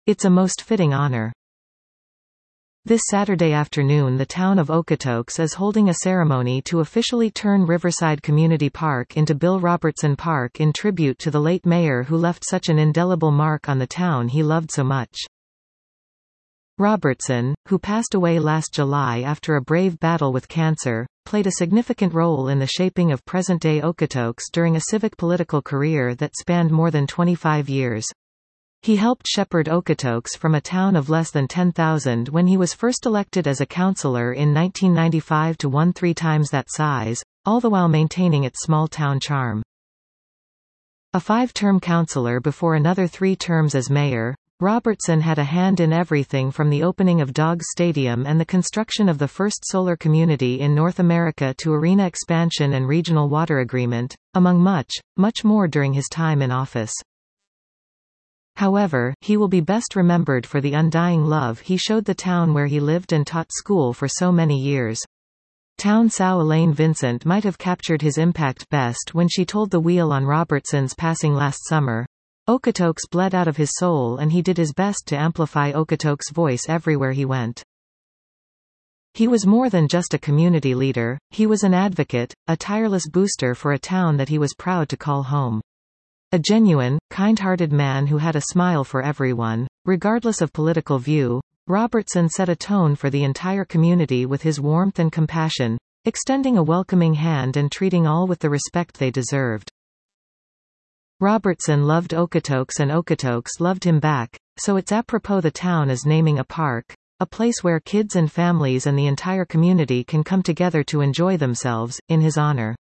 It's a most fitting honor. This Saturday afternoon the town of Okotoks is holding a ceremony to officially turn Riverside Community Park into Bill Robertson Park in tribute to the late mayor who left such an indelible mark on the town he loved so much. Robertson, who passed away last July after a brave battle with cancer, played a significant role in the shaping of present-day Okotoks during a civic political career that spanned more than 25 years. He helped shepherd Okotoks from a town of less than 10,000 when he was first elected as a councillor in 1995 to 3 times that size, all the while maintaining its small-town charm. A 5-term councillor before another 3 terms as mayor, Robertson had a hand in everything from the opening of Doggs Stadium and the construction of the first solar community in North America to arena expansion and regional water agreement, among much, much more during his time in office. However, he will be best remembered for the undying love he showed the town where he lived and taught school for so many years. Town sow Elaine Vincent might have captured his impact best when she told the Wheel on Robertson's passing last summer. Okotoks bled out of his soul and he did his best to amplify Okotoks' voice everywhere he went. He was more than just a community leader, he was an advocate, a tireless booster for a town that he was proud to call home. A genuine, kind-hearted man who had a smile for everyone, regardless of political view, Robertson set a tone for the entire community with his warmth and compassion, extending a welcoming hand and treating all with the respect they deserved. Robertson loved Okotoks and Okotoks loved him back, so it's apropos the town is naming a park, a place where kids and families and the entire community can come together to enjoy themselves, in his honor.